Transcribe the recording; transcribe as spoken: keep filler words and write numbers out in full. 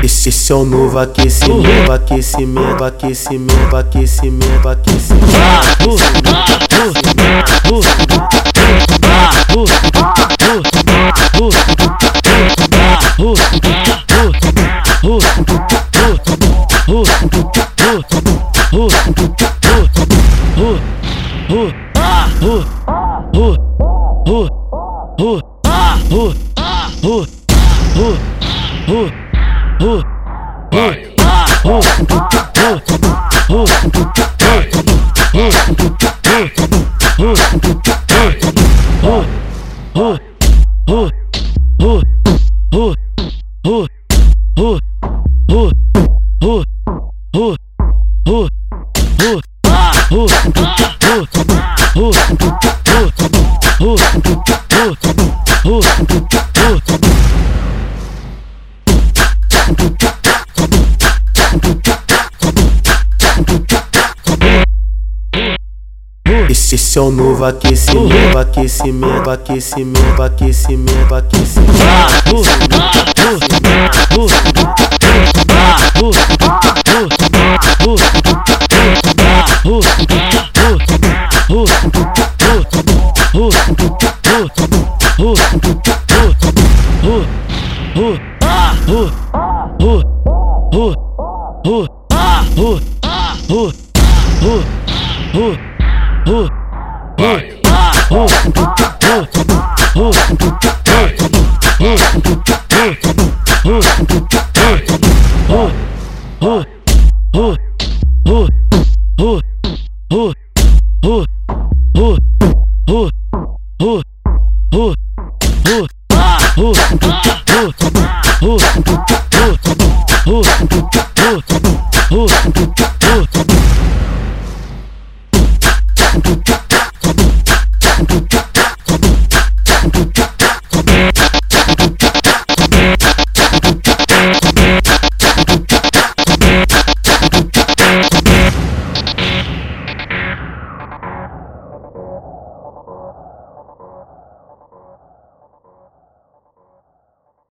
Esse, esse é o novo aquecimento, aquecimento, aquecimento, aquecimento, aquecimento. Esse, esse é o novo aquecimento, aquecimento, aquecimento, aquecimento, aquecimento. Uh, uh, uh, uh, uh, uh, uh, uh, uh, uh,